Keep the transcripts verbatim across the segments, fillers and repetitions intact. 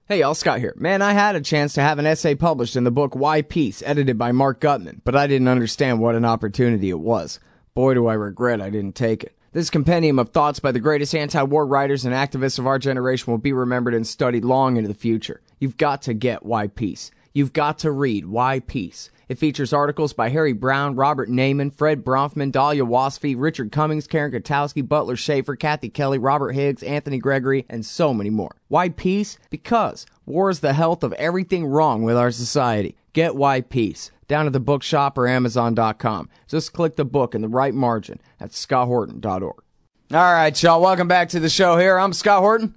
Hey y'all, Scott here. Man, I had a chance to have an essay published in the book Why Peace, edited by Mark Gutman, but I didn't understand what an opportunity it was. Boy, do I regret I didn't take it. This compendium of thoughts by the greatest anti-war writers and activists of our generation will be remembered and studied long into the future. You've got to get Why Peace. You've got to read Why Peace. It features articles by Harry Brown, Robert Naiman, Fred Bronfman, Dahlia Wasfy, Richard Cummings, Karen Kotowski, Butler Schaefer, Kathy Kelly, Robert Higgs, Anthony Gregory, and so many more. Why Peace? Because war is the health of everything wrong with our society. Get Why Peace down at the bookshop or amazon dot com. Just click the book in the right margin at scott horton dot org. All right, y'all, welcome back to the show here. I'm Scott Horton.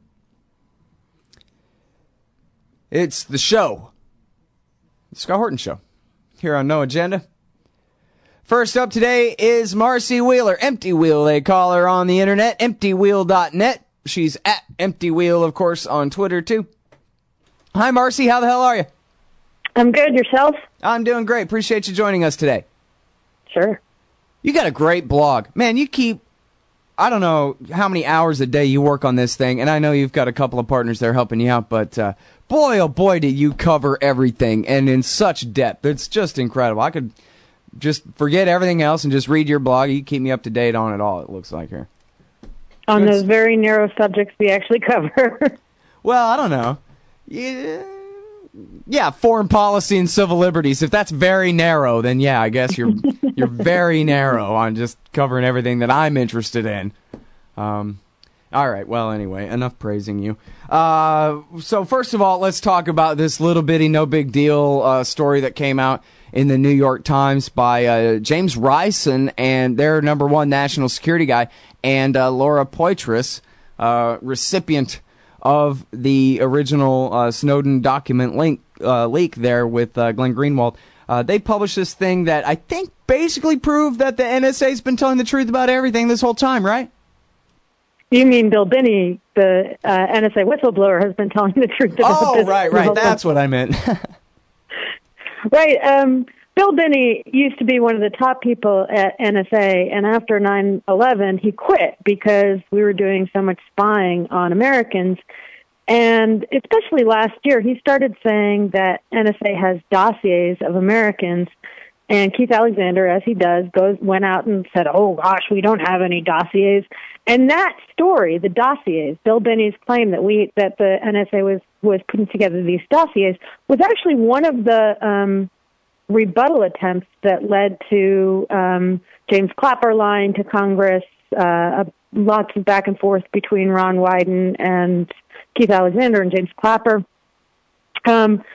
It's the show. The Scott Horton Show. Here on No Agenda. First up today is Marcy Wheeler. Empty Wheel, they call her on the internet. empty wheel dot net. She's at Empty Wheel, of course, on Twitter, too. Hi, Marcy. How the hell are you? I'm good. Yourself? I'm doing great. Appreciate you joining us today. Sure. You got a great blog. Man, you keep, I don't know how many hours a day you work on this thing, and I know you've got a couple of partners there helping you out, but uh, boy, oh boy, do you cover everything, and in such depth. It's just incredible. I could just forget everything else and just read your blog. You keep me up to date on it all, it looks like here. On those very narrow subjects we actually cover. Well, I don't know. Yeah, yeah, foreign policy and civil liberties. If that's very narrow, then yeah, I guess you're you're very narrow on just covering everything that I'm interested in. Um, all right, well, anyway, enough praising you. Uh, so first of all, let's talk about this little bitty, no big deal uh, story that came out in the New York Times by uh, James Rison and their number one national security guy, and uh, Laura Poitras, uh, recipient of the original uh, Snowden document link, uh, leak there with uh, Glenn Greenwald. Uh, they published this thing that I think basically proved that the N S A's been telling the truth about everything this whole time, right? You mean Bill Binney, the uh, N S A whistleblower, has been telling the truth about oh, this. Oh, right, right. That's what I meant. Right. Um, Bill Binney used to be one of the top people at N S A, and after nine eleven, he quit because we were doing so much spying on Americans. And especially last year, he started saying that N S A has dossiers of Americans, and Keith Alexander, as he does, goes went out and said, oh, gosh, we don't have any dossiers. And that story, the dossiers, Bill Binney's claim that we that the N S A was, was putting together these dossiers, was actually one of the um, rebuttal attempts that led to um, James Clapper lying to Congress, uh, lots of back and forth between Ron Wyden and Keith Alexander and James Clapper. Um,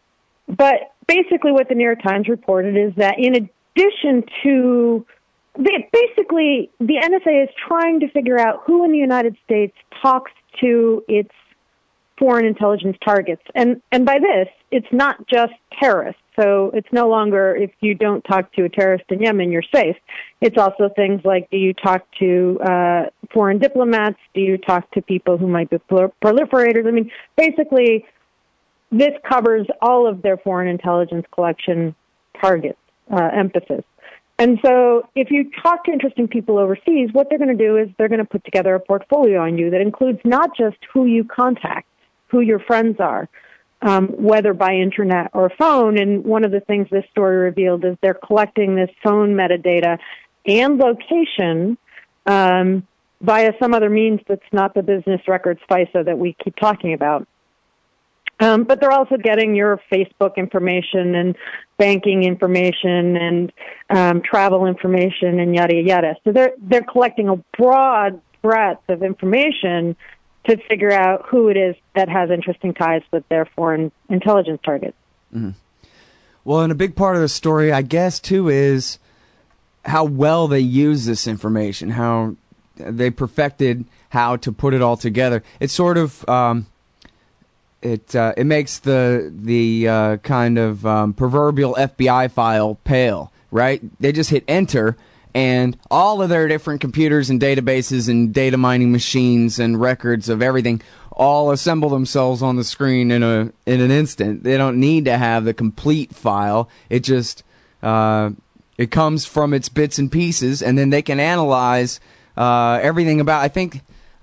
but basically what the New York Times reported is that in addition to, basically the N S A is trying to figure out who in the United States talks to its foreign intelligence targets. And, and by this, it's not just terrorists. So it's no longer if you don't talk to a terrorist in Yemen, you're safe. It's also things like, do you talk to uh, foreign diplomats? Do you talk to people who might be proliferators? I mean, basically, this covers all of their foreign intelligence collection targets, uh, emphasis. And so if you talk to interesting people overseas, what they're going to do is they're going to put together a portfolio on you that includes not just who you contact, who your friends are, Um, whether by internet or phone. And one of the things this story revealed is they're collecting this phone metadata and location um, via some other means that's not the business records FISA that we keep talking about. Um, but they're also getting your Facebook information and banking information and um, travel information and yada, yada. So they're, they're collecting a broad breadth of information to figure out who it is that has interesting ties with their foreign intelligence targets. Mm-hmm. Well, and a big part of the story, I guess, too, is how well they use this information, how they perfected how to put it all together. It's sort of, um, it uh, it makes the the uh, kind of um, proverbial F B I file pale, right? They just hit enter, and all of their different computers and databases and data mining machines and records of everything all assemble themselves on the screen in a in an instant. They don't need to have the complete file. It just uh, it comes from its bits and pieces, and then they can analyze uh, everything about. I think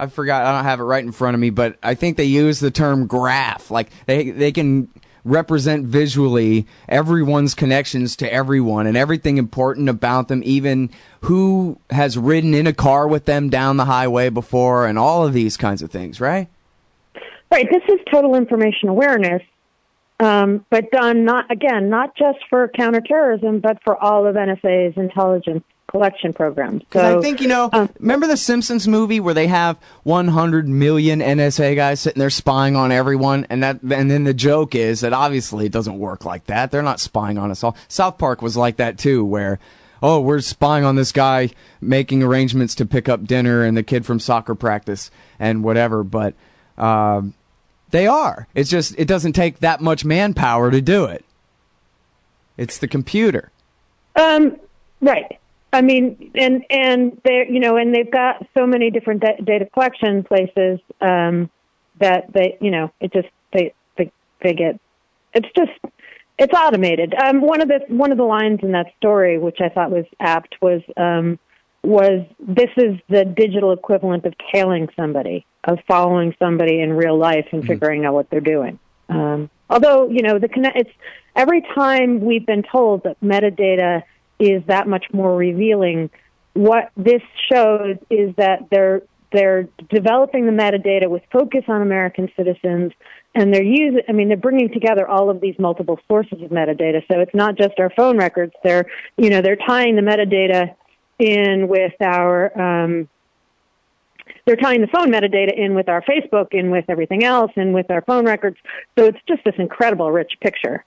I forgot, I don't have it right in front of me, but I think they use the term graph. Like, they they can represent visually everyone's connections to everyone and everything important about them, even who has ridden in a car with them down the highway before, and all of these kinds of things, right? Right. This is total information awareness, um, but done not again not just for counterterrorism, but for all of N S A's intelligence collection programs. Because so, I think, you know, um, remember the Simpsons movie where they have one hundred million N S A guys sitting there spying on everyone, and that, and then the joke is that obviously it doesn't work like that. They're not spying on us all. South Park was like that too, where, oh, we're spying on this guy making arrangements to pick up dinner and the kid from soccer practice and whatever, but um, they are. It's just, it doesn't take that much manpower to do it. It's the computer. Um, right. I mean, and and they, you know, and they've got so many different da- data collection places um, that they, you know, it just they, they they get, it's just it's automated. Um, one of the one of the lines in that story, which I thought was apt, was um, was this is the digital equivalent of tailing somebody, of following somebody in real life and mm-hmm. figuring out what they're doing. Um, although, you know, the connect, it's every time we've been told that metadata is that much more revealing. What this shows is that they're they're developing the metadata with focus on American citizens, and they're using. I mean, they're bringing together all of these multiple sources of metadata. So it's not just our phone records. They're you know they're tying the metadata in with our. Um, they're tying the phone metadata in with our Facebook, in with everything else, and with our phone records. So it's just this incredible, rich picture.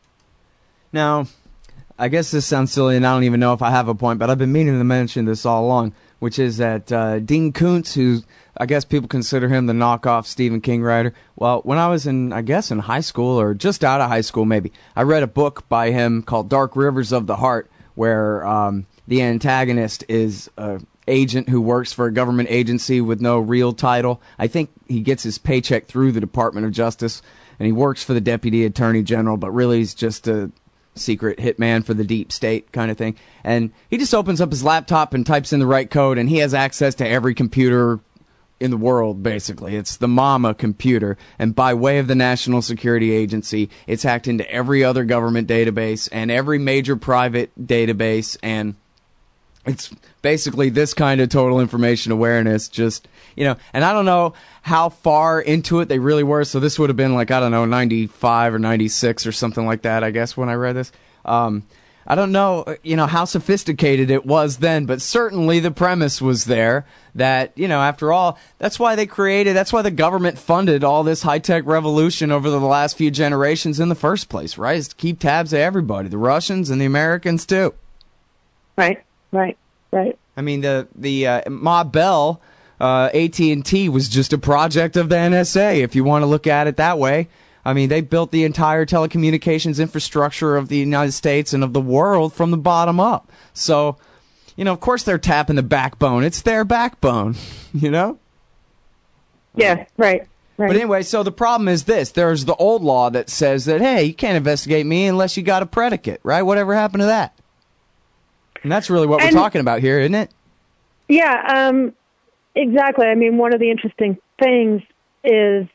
Now, I guess this sounds silly, and I don't even know if I have a point, but I've been meaning to mention this all along, which is that uh, Dean Koontz, who I guess people consider him the knockoff Stephen King writer. Well, when I was in, I guess, in high school, or just out of high school maybe, I read a book by him called Dark Rivers of the Heart, where um, the antagonist is an agent who works for a government agency with no real title. I think he gets his paycheck through the Department of Justice, and he works for the Deputy Attorney General, but really he's just a secret hitman for the deep state kind of thing. And he just opens up his laptop and types in the right code, and he has access to every computer in the world, basically. It's the mama computer, and by way of the National Security Agency, it's hacked into every other government database and every major private database, and it's basically this kind of total information awareness, just, you know, and I don't know how far into it they really were, so this would have been like, I don't know, ninety-five or ninety-six or something like that, I guess, when I read this. Um, I don't know, you know, how sophisticated it was then, but certainly the premise was there that, you know, after all, that's why they created, that's why the government funded all this high-tech revolution over the last few generations in the first place, right? Is to keep tabs of everybody, the Russians and the Americans too. Right, right, right. I mean, the, the uh, Ma Bell, uh, A T and T was just a project of the N S A, if you want to look at it that way. I mean, they built the entire telecommunications infrastructure of the United States and of the world from the bottom up. So, you know, of course they're tapping the backbone. It's their backbone, you know? Yeah, right, right. But anyway, so the problem is this. There's the old law that says that, hey, you can't investigate me unless you got a predicate, right? Whatever happened to that? And that's really what and, we're talking about here, isn't it? Yeah, um, exactly. I mean, one of the interesting things is,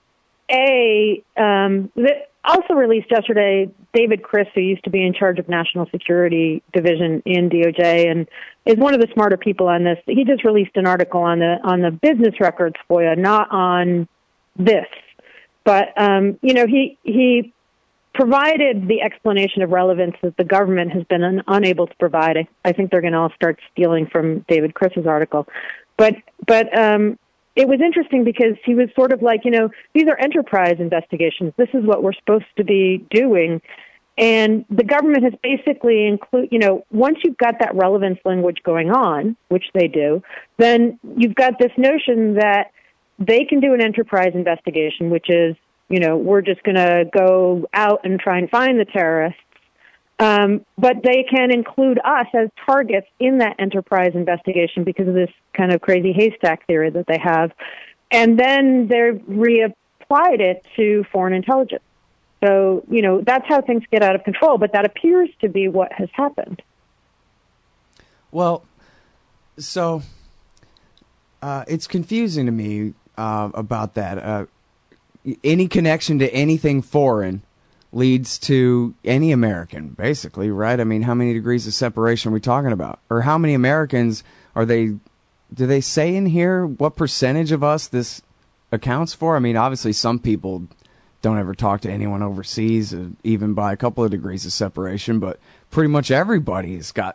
A, um, also released yesterday, David Criss, who used to be in charge of National Security Division in D O J and is one of the smarter people on this. He just released an article on the on the business records F O I A, not on this. But, um, you know, he he provided the explanation of relevance that the government has been un- unable to provide. I, I think they're going to all start stealing from David Criss's article. But, but, um, it was interesting because he was sort of like, you know, these are enterprise investigations. This is what we're supposed to be doing. And the government has basically include, you know, once you've got that relevance language going on, which they do, then you've got this notion that they can do an enterprise investigation, which is, you know, we're just going to go out and try and find the terrorists. Um, but they can include us as targets in that enterprise investigation because of this kind of crazy haystack theory that they have. And then they've reapplied it to foreign intelligence. So, you know, that's how things get out of control. But that appears to be what has happened. Well, so uh, it's confusing to me uh, about that. Uh, any connection to anything foreign leads to any American, basically, right? I mean, how many degrees of separation are we talking about? Or how many Americans are they, do they say in here what percentage of us this accounts for? I mean, obviously some people don't ever talk to anyone overseas, uh, even by a couple of degrees of separation, but pretty much everybody's got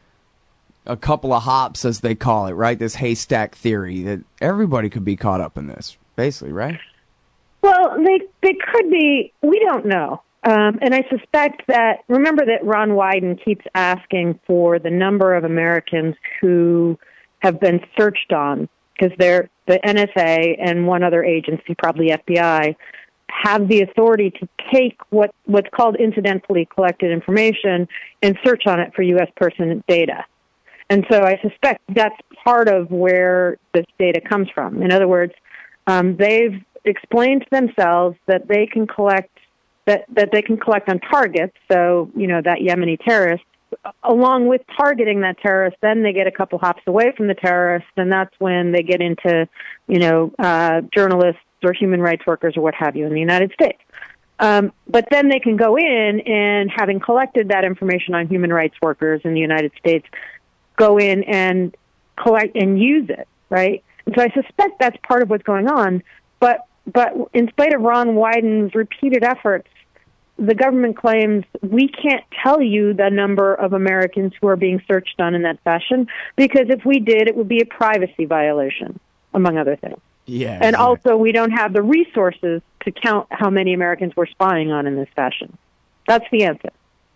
a couple of hops, as they call it, right? This haystack theory that everybody could be caught up in this, basically, right? Well, they they could be. We don't know. Um, and I suspect that, remember that Ron Wyden keeps asking for the number of Americans who have been searched on, because they're the N S A and one other agency, probably F B I, have the authority to take what, what's called incidentally collected information and search on it for U S person data. And so I suspect that's part of where this data comes from. In other words, um, they've explained to themselves that they can collect that, that they can collect on targets. So, you know, that Yemeni terrorist, along with targeting that terrorist, then they get a couple hops away from the terrorist, and that's when they get into, you know, uh, journalists or human rights workers or what have you in the United States. Um, but then they can go in and, having collected that information on human rights workers in the United States, go in and collect and use it, right? And so I suspect that's part of what's going on. But but in spite of Ron Wyden's repeated efforts, the government claims we can't tell you the number of Americans who are being searched on in that fashion, because if we did, it would be a privacy violation, among other things. Yeah. And exactly. also, we don't have the resources to count how many Americans we're spying on in this fashion. That's the answer.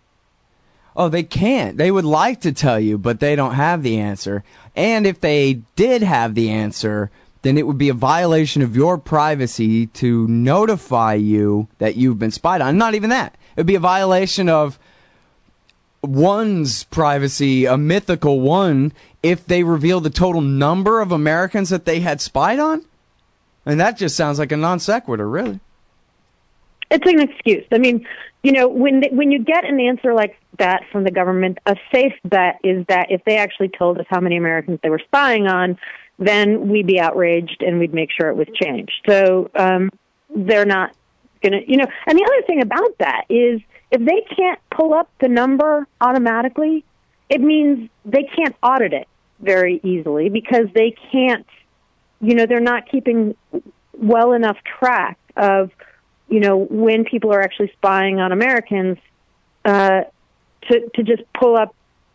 Oh, they can't. They would like to tell you, but they don't have the answer. And if they did have the answer, then it would be a violation of your privacy to notify you that you've been spied on. Not even that. It would be a violation of one's privacy, a mythical one, if they reveal the total number of Americans that they had spied on. And that just sounds like a non sequitur, really. It's an excuse. I mean, you know, when they, when you get an answer like that from the government, a safe bet is that if they actually told us how many Americans they were spying on, then we'd be outraged and we'd make sure it was changed. So um, they're not going to, you know, and the other thing about that is if they can't pull up the number automatically, it means they can't audit it very easily, because they can't, you know, they're not keeping well enough track of, you know, when people are actually spying on Americans uh, to to just pull up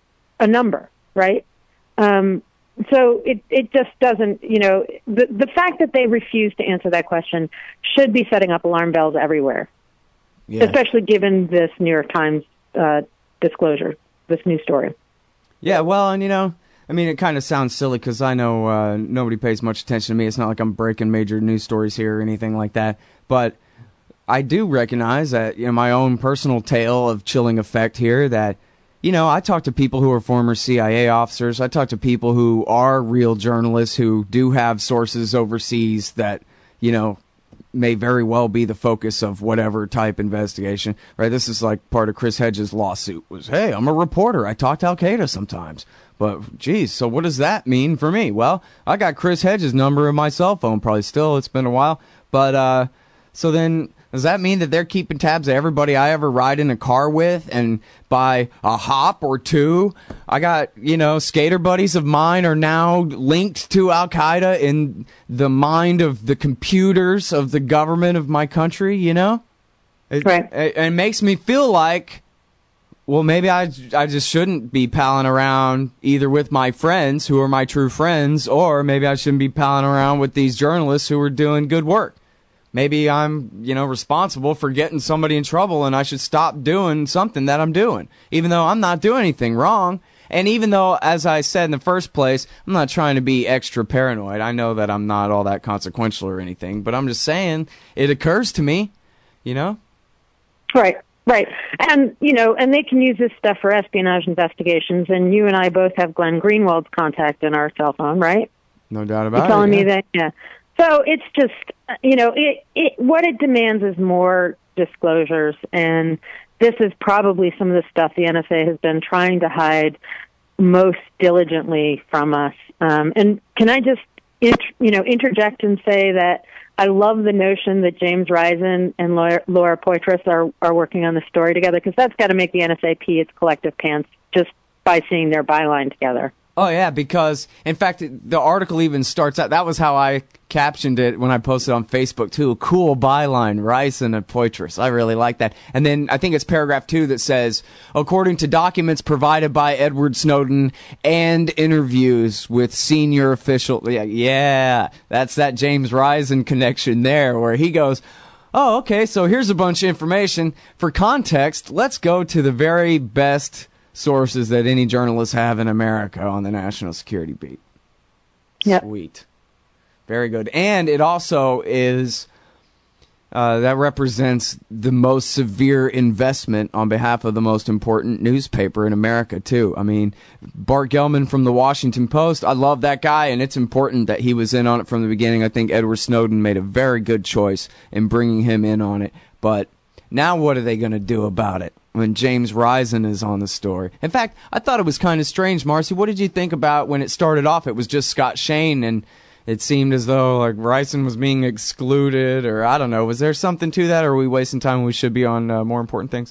a number, right? Um, so it it just doesn't, you know, the the fact that they refuse to answer that question should be setting up alarm bells everywhere, yeah. Especially given this New York Times uh, disclosure, this new story. Yeah, well, and you know, I mean, it kind of sounds silly because I know uh, nobody pays much attention to me. It's not like I'm breaking major news stories here or anything like that, but I do recognize that, you know, my own personal tale of chilling effect here, that, you know, I talk to people who are former C I A officers. I talk to people who are real journalists who do have sources overseas that, you know, may very well be the focus of whatever type investigation, right? This is like part of Chris Hedges' lawsuit was, hey, I'm a reporter. I talk to Al-Qaeda sometimes. But, geez, so what does that mean for me? Well, I got Chris Hedges' number in my cell phone, probably still. It's been a while. But, uh, so then, does that mean that they're keeping tabs of everybody I ever ride in a car with? And by a hop or two, I got, you know, skater buddies of mine are now linked to Al-Qaeda in the mind of the computers of the government of my country, you know? It, right. It, it makes me feel like, well, maybe I, I just shouldn't be palling around either with my friends who are my true friends, or maybe I shouldn't be palling around with these journalists who are doing good work. Maybe I'm, you know, responsible for getting somebody in trouble, and I should stop doing something that I'm doing, even though I'm not doing anything wrong. And even though, as I said in the first place, I'm not trying to be extra paranoid. I know that I'm not all that consequential or anything, but I'm just saying it occurs to me, you know? Right, right. And, you know, and they can use this stuff for espionage investigations, and you and I both have Glenn Greenwald's contact in our cell phone, right? No doubt about You're telling it. Yeah. me that, yeah. So it's just, you know, it, it, what it demands is more disclosures, and this is probably some of the stuff the N S A has been trying to hide most diligently from us. Um, and can I just int, you know, interject and say that I love the notion that James Risen and Laura, Laura Poitras are, are working on the story together, because that's got to make the N S A P its collective pants just by seeing their byline together. Oh, yeah, because, in fact, the article even starts out, that was how I captioned it when I posted on Facebook, too. A cool byline, Risen and Poitras. I really like that. And then I think it's paragraph two that says, according to documents provided by Edward Snowden and interviews with senior officials. Yeah, yeah, that's that James Risen connection there, where he goes, oh, okay, so here's a bunch of information. For context, let's go to the very best sources that any journalists have in America on the national security beat. Yep. Sweet. Very good. And it also is, uh, that represents the most severe investment on behalf of the most important newspaper in America, too. I mean, Bart Gellman from the Washington Post, I love that guy, and it's important that he was in on it from the beginning. I think Edward Snowden made a very good choice in bringing him in on it. But now what are they going to do about it when James Risen is on the story? In fact, I thought it was kind of strange, Marcy. What did you think about when it started off? It was just Scott Shane, and it seemed as though like Risen was being excluded, or I don't know. Was there something to that, or are we wasting time when we should be on uh, more important things?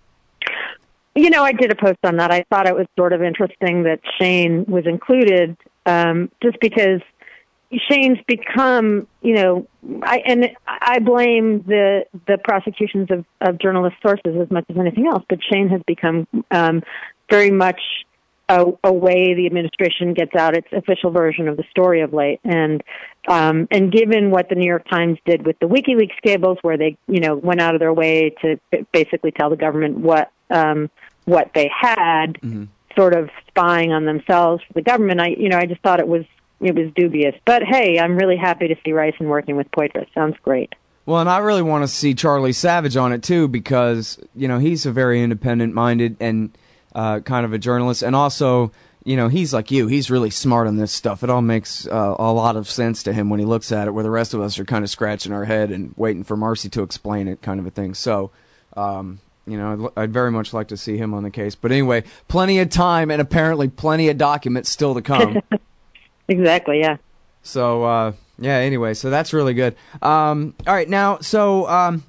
You know, I did a post on that. I thought it was sort of interesting that Shane was included, um, just because Shane's become, you know, I, and I blame the the prosecutions of, of journalist sources as much as anything else, but Shane has become um, very much a, a way the administration gets out its official version of the story of late. And um, and given what the New York Times did with the WikiLeaks cables, where they, you know, went out of their way to basically tell the government what um, what they had, mm-hmm. sort of spying on themselves for the government, I, you know, I just thought it was It was dubious. But, hey, I'm really happy to see Risen working with Poitras. Sounds great. Well, and I really want to see Charlie Savage on it, too, because, you know, he's a very independent-minded and uh, kind of a journalist. And also, you know, he's like you. He's really smart on this stuff. It all makes uh, a lot of sense to him when he looks at it, where the rest of us are kind of scratching our head and waiting for Marcy to explain it, kind of a thing. So, um, you know, I'd, I'd very much like to see him on the case. But anyway, plenty of time and apparently plenty of documents still to come. Exactly, yeah. So, uh, yeah, anyway, so that's really good. Um, all right, now, so um,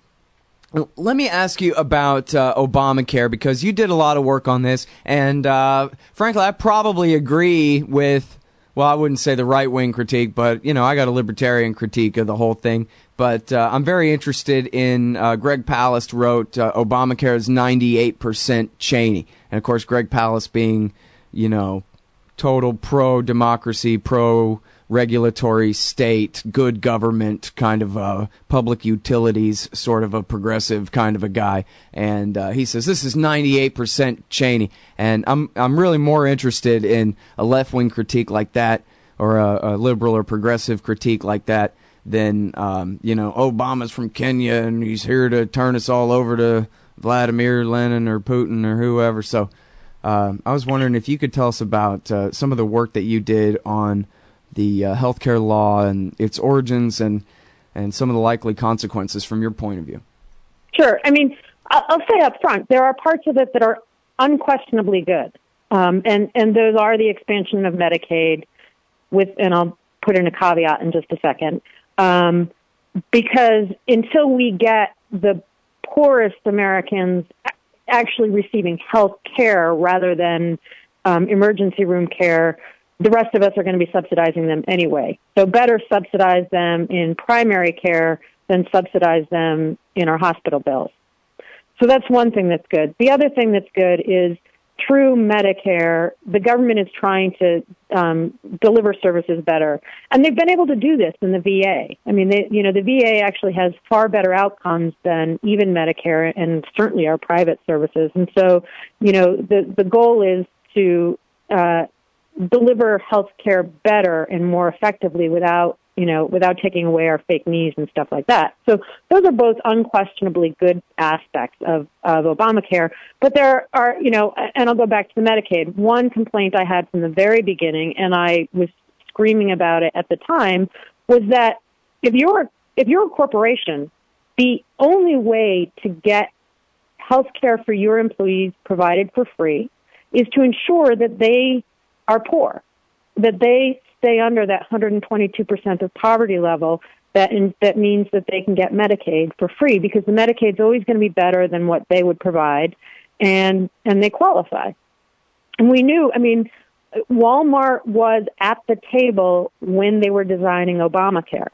let me ask you about uh, Obamacare, because you did a lot of work on this, and uh, frankly, I probably agree with, well, I wouldn't say the right-wing critique, but, you know, I got a libertarian critique of the whole thing. But uh, I'm very interested in, uh, Greg Palast wrote, uh, Obamacare is ninety-eight percent Cheney. And, of course, Greg Palast being, you know, total pro-democracy, pro-regulatory state, good government, kind of uh, public utilities, sort of a progressive kind of a guy. And uh, he says, this is ninety-eight percent Cheney. And I'm I'm really more interested in a left-wing critique like that, or a, a liberal or progressive critique like that, than, um, you know, Obama's from Kenya and he's here to turn us all over to Vladimir Lenin or Putin or whoever. So Um, I was wondering if you could tell us about uh, some of the work that you did on the uh, healthcare law and its origins, and and some of the likely consequences from your point of view. Sure. I mean, I'll say up front, there are parts of it that are unquestionably good, um, and and those are the expansion of Medicaid. With, and I'll put in a caveat in just a second, um, because until we get the poorest Americans actually receiving health care rather than um, emergency room care, the rest of us are going to be subsidizing them anyway. So better subsidize them in primary care than subsidize them in our hospital bills. So that's one thing that's good. The other thing that's good is through Medicare, the government is trying to um, deliver services better. And they've been able to do this in the V A. I mean, they, you know, the V A actually has far better outcomes than even Medicare and certainly our private services. And so, you know, the, the goal is to uh, deliver health care better and more effectively without, you know, without taking away our fake needs and stuff like that. So those are both unquestionably good aspects of, of Obamacare. But there are, you know, and I'll go back to the Medicaid. One complaint I had from the very beginning, and I was screaming about it at the time, was that if you're, if you're a corporation, the only way to get health care for your employees provided for free is to ensure that they are poor, that they stay under that one hundred twenty-two percent of poverty level, that in, that means that they can get Medicaid for free, because the Medicaid's always going to be better than what they would provide, and and they qualify. And we knew, I mean, Walmart was at the table when they were designing Obamacare.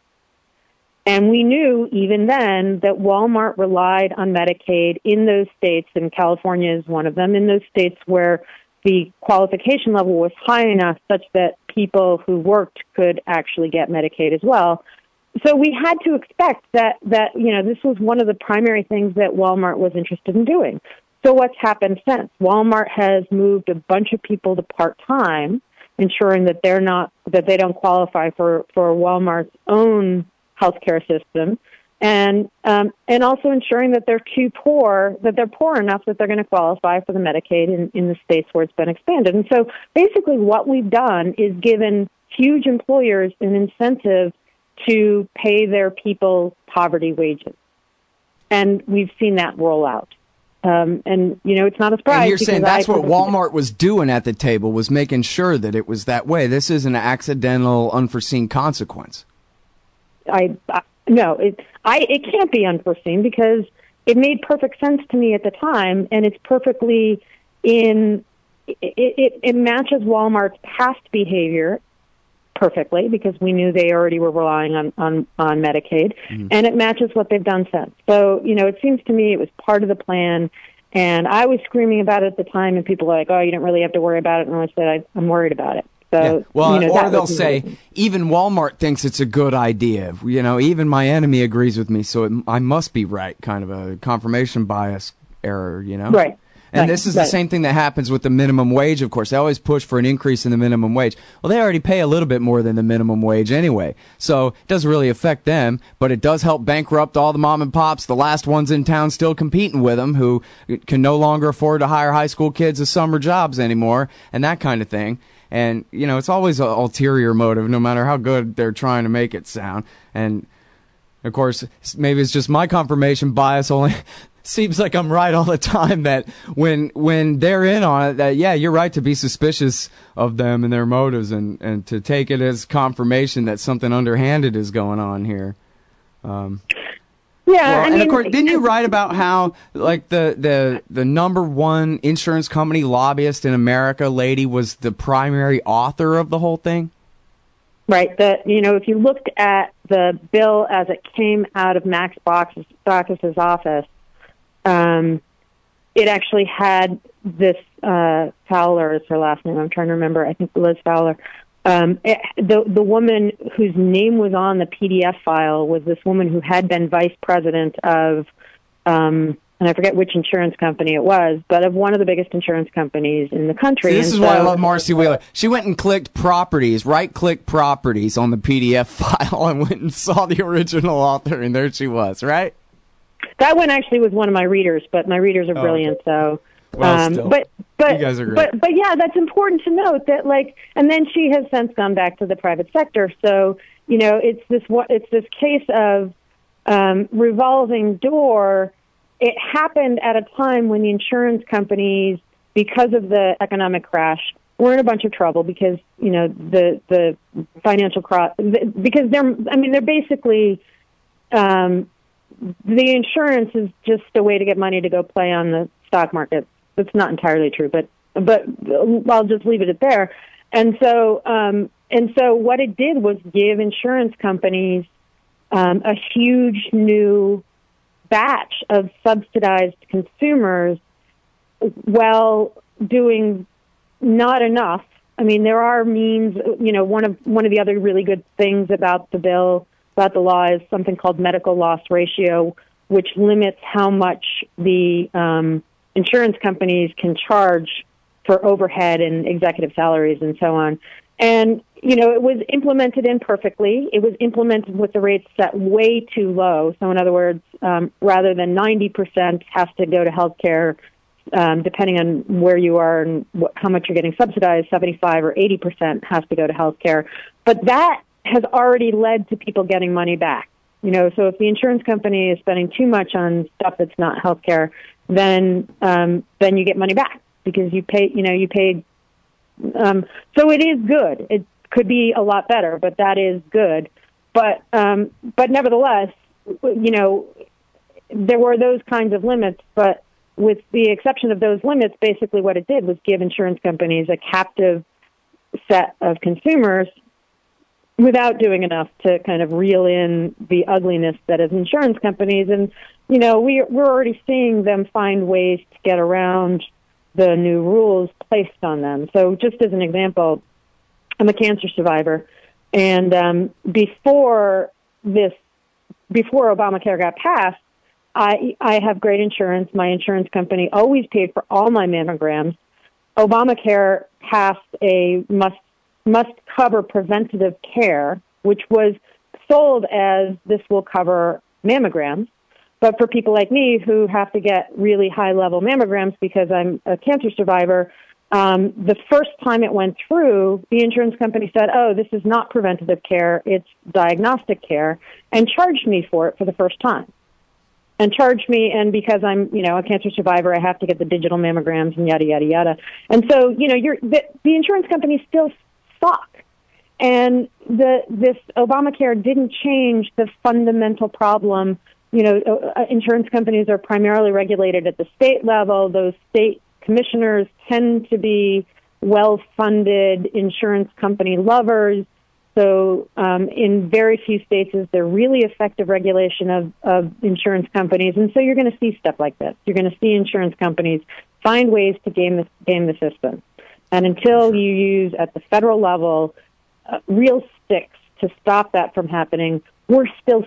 And we knew even then that Walmart relied on Medicaid in those states, and California is one of them, in those states where the qualification level was high enough such that people who worked could actually get Medicaid as well. So we had to expect that, that, you know, this was one of the primary things that Walmart was interested in doing. So what's happened since? Walmart has moved a bunch of people to part-time, ensuring that they're not, that they don't qualify for, for Walmart's own healthcare system, and um, and also ensuring that they're too poor, that they're poor enough that they're going to qualify for the Medicaid in, in the states where it's been expanded. And so basically what we've done is given huge employers an incentive to pay their people poverty wages. And we've seen that roll out. Um, and, you know, it's not a surprise. And you're saying that's I, what Walmart was doing at the table, was making sure that it was that way. This isn't an accidental, unforeseen consequence. I, I no, it I it can't be unforeseen, because it made perfect sense to me at the time, and it's perfectly in it, it, it matches Walmart's past behavior perfectly, because we knew they already were relying on on, on Medicaid, mm-hmm. and it matches what they've done since. So, you know, it seems to me it was part of the plan, and I was screaming about it at the time, and people were like, "Oh, you don't really have to worry about it," and I said, I, "I'm worried about it." So, yeah. Well, you know, or they'll say, even Walmart thinks it's a good idea. You know, even my enemy agrees with me, so it, I must be right, kind of a confirmation bias error, you know? Right. And right. this is right. the same thing that happens with the minimum wage, of course. They always push for an increase in the minimum wage. Well, they already pay a little bit more than the minimum wage anyway, so it doesn't really affect them, but it does help bankrupt all the mom and pops, the last ones in town still competing with them, who can no longer afford to hire high school kids as summer jobs anymore, and that kind of thing. And, you know, it's always an ulterior motive, no matter how good they're trying to make it sound. And, of course, maybe it's just my confirmation bias, only seems like I'm right all the time, that when when they're in on it, that, yeah, you're right to be suspicious of them and their motives, and, and to take it as confirmation that something underhanded is going on here. Um Yeah, well, I and mean, of course, didn't you write about how, like, the, the, the number one insurance company lobbyist in America lady was the primary author of the whole thing? Right. That, you know, if you looked at the bill as it came out of Max Baucus's office, um, it actually had this uh, Fowler is her last name. I'm trying to remember. I think Liz Fowler. Um, it, the the woman whose name was on the P D F file was this woman who had been vice president of, um, and I forget which insurance company it was, but of one of the biggest insurance companies in the country. See, this and is so, why I love Marcy Wheeler. She went and clicked properties, right-click properties on the P D F file, and went and saw the original author, and there she was, right? That one actually was one of my readers, but my readers are oh, brilliant, okay. so. Well, um, still. but but you guys are great. but but yeah, that's important to note that, like, and then she has since gone back to the private sector. So, you know, it's this it's this case of um, revolving door. It happened at a time when the insurance companies, because of the economic crash, were in a bunch of trouble, because, you know, the the financial cross, because they're I mean they're basically um, the insurance is just a way to get money to go play on the stock market. That's not entirely true, but but I'll just leave it at there. And so um, and so what it did was give insurance companies um, a huge new batch of subsidized consumers, while doing not enough. I mean, there are means. You know, one of one of the other really good things about the bill, about the law, is something called medical loss ratio, which limits how much the um, insurance companies can charge for overhead and executive salaries and so on. And, you know, it was implemented imperfectly. It was implemented with the rates set way too low. So, in other words, um, rather than ninety percent has to go to health care, um, depending on where you are and what, how much you're getting subsidized, seventy-five or eighty percent has to go to health care. But that has already led to people getting money back. You know, so if the insurance company is spending too much on stuff that's not health care, then um, then you get money back, because you pay, you know, you paid. Um, so it is good. It, could be a lot better, but that is good. But um, but nevertheless, you know, there were those kinds of limits, but with the exception of those limits, basically what it did was give insurance companies a captive set of consumers without doing enough to kind of reel in the ugliness that is insurance companies. And, you know, we, we're already seeing them find ways to get around the new rules placed on them. So just as an example, I'm a cancer survivor, and um, before this, before Obamacare got passed, I, I have great insurance. My insurance company always paid for all my mammograms. Obamacare passed a must must cover preventative care, which was sold as this will cover mammograms. But for people like me who have to get really high-level mammograms because I'm a cancer survivor, um, the first time it went through, the insurance company said, oh, this is not preventative care, it's diagnostic care, and charged me for it for the first time. And charged me, and because I'm, you know, a cancer survivor, I have to get the digital mammograms and yada, yada, yada. And so, you know, you're, the, the insurance companies still suck. And the this Obamacare didn't change the fundamental problem. You know, uh, insurance companies are primarily regulated at the state level. Those state commissioners tend to be well-funded insurance company lovers. So um, in very few states is there really effective regulation of, of insurance companies. And so you're going to see stuff like this. You're going to see insurance companies find ways to game the, game the system. And until you use at the federal level uh, real sticks to stop that from happening, we're still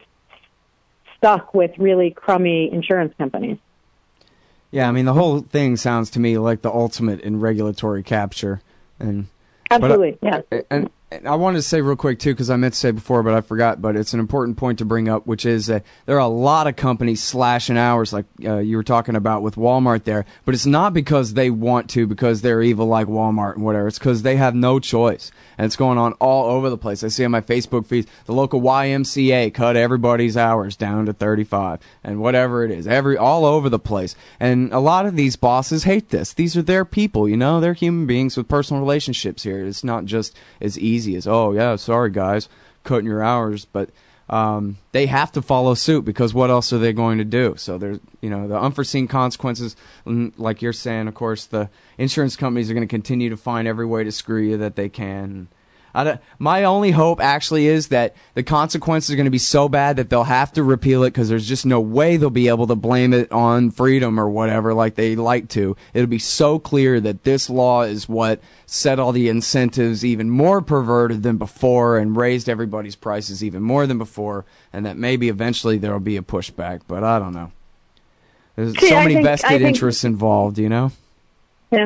stuck with really crummy insurance companies. Yeah, I mean, the whole thing sounds to me like the ultimate in regulatory capture. And Absolutely, but, yeah. And, and I wanted to say real quick, too, because I meant to say before, but I forgot, but it's an important point to bring up, which is that there are a lot of companies slashing hours, like uh, you were talking about with Walmart there, but it's not because they want to, because they're evil like Walmart and whatever. It's because they have no choice, and it's going on all over the place. I see on my Facebook feed, the local Y M C A cut everybody's hours down to thirty-five, and whatever it is, every all over the place. And a lot of these bosses hate this. These are their people, you know? They're human beings with personal relationships here. It's not just as easy as, oh, yeah, sorry, guys, cutting your hours, but um, they have to follow suit because what else are they going to do? So there's, you know, the unforeseen consequences, like you're saying, of course, the insurance companies are going to continue to find every way to screw you that they can. I don't, my only hope actually is that the consequences are going to be so bad that they'll have to repeal it because there's just no way they'll be able to blame it on freedom or whatever like they like to. It'll be so clear that this law is what set all the incentives even more perverted than before and raised everybody's prices even more than before, and that maybe eventually there will be a pushback, but I don't know. There's See, so I many think, vested think, interests involved, you know? Yeah.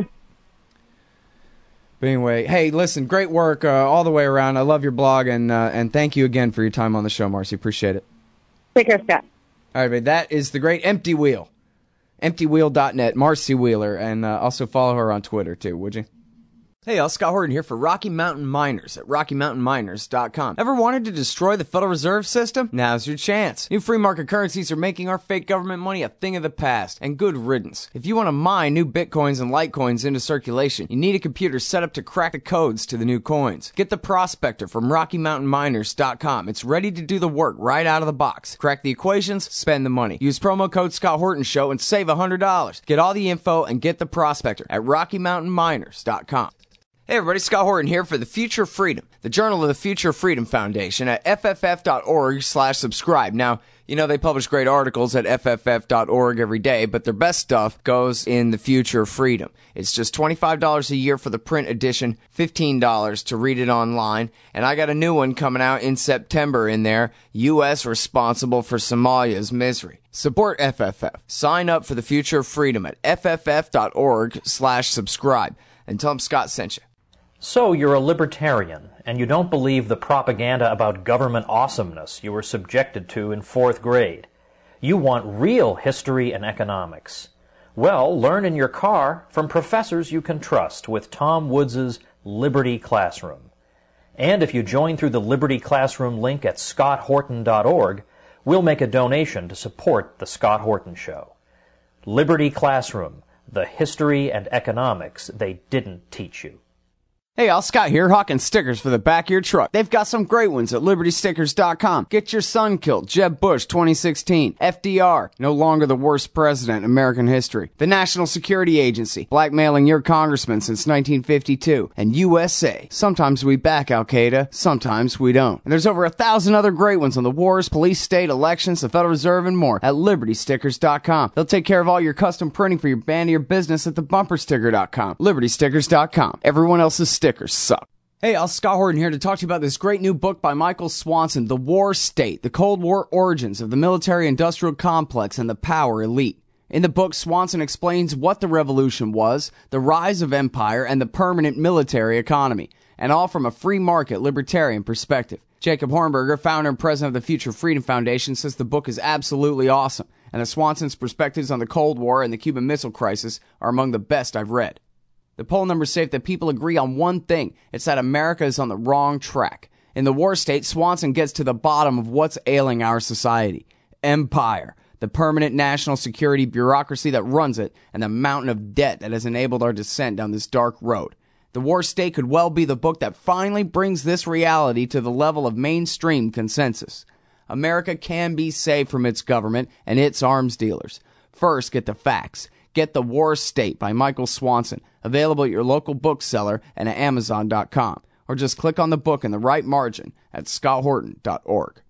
But anyway, hey, listen, great work uh, all the way around. I love your blog, and uh, and thank you again for your time on the show, Marcy. Appreciate it. Take care, Scott. All right, babe, that is the great Empty Wheel. empty wheel dot net, Marcy Wheeler, and uh, also follow her on Twitter, too, would you? Hey, y'all, Scott Horton here for Rocky Mountain Miners at rocky mountain miners dot com. Ever wanted to destroy the Federal Reserve System? Now's your chance. New free market currencies are making our fake government money a thing of the past, and good riddance. If you want to mine new bitcoins and litecoins into circulation, you need a computer set up to crack the codes to the new coins. Get the Prospector from rocky mountain miners dot com. It's ready to do the work right out of the box. Crack the equations, spend the money. Use promo code Scott Horton Show and save one hundred dollars. Get all the info and get the Prospector at rocky mountain miners dot com. Hey everybody, Scott Horton here for the Future of Freedom, the Journal of the Future of Freedom Foundation at f f f dot org slash subscribe. Now, you know they publish great articles at f f f dot org every day, but their best stuff goes in the Future of Freedom. It's just twenty-five dollars a year for the print edition, fifteen dollars to read it online, and I got a new one coming out in September in there, U S Responsible for Somalia's Misery. Support F F F. Sign up for the Future of Freedom at f f f dot org slash subscribe and tell them Scott sent you. So you're a libertarian, and you don't believe the propaganda about government awesomeness you were subjected to in fourth grade. You want real history and economics. Well, learn in your car from professors you can trust with Tom Woods' Liberty Classroom. And if you join through the Liberty Classroom link at scott horton dot org, we'll make a donation to support The Scott Horton Show. Liberty Classroom, the history and economics they didn't teach you. Hey, all, Scott here, hawking stickers for the back of your truck. They've got some great ones at Liberty Stickers dot com. Get your son killed, Jeb Bush, twenty sixteen. F D R, no longer the worst president in American history. The National Security Agency, blackmailing your congressman since nineteen fifty-two. And U S A, sometimes we back Al-Qaeda, sometimes we don't. And there's over a thousand other great ones on the wars, police, state, elections, the Federal Reserve, and more at Liberty Stickers dot com. They'll take care of all your custom printing for your band or your business at the Bumper Sticker dot com. Liberty Stickers dot com. Everyone else's stickers suck. Hey, I'll Scott Horton here to talk to you about this great new book by Michael Swanson, The War State, The Cold War Origins of the Military-Industrial Complex and the Power Elite. In the book, Swanson explains what the revolution was, the rise of empire, and the permanent military economy, and all from a free market libertarian perspective. Jacob Hornberger, founder and president of the Future Freedom Foundation, says the book is absolutely awesome, and that Swanson's perspectives on the Cold War and the Cuban Missile Crisis are among the best I've read. The poll numbers say that people agree on one thing. It's that America is on the wrong track. In The War State, Swanson gets to the bottom of what's ailing our society. Empire, the permanent national security bureaucracy that runs it, and the mountain of debt that has enabled our descent down this dark road. The War State could well be the book that finally brings this reality to the level of mainstream consensus. America can be saved from its government and its arms dealers. First, get the facts. Get The War State by Michael Swanson, available at your local bookseller and at Amazon dot com. Or just click on the book in the right margin at Scott Horton dot org.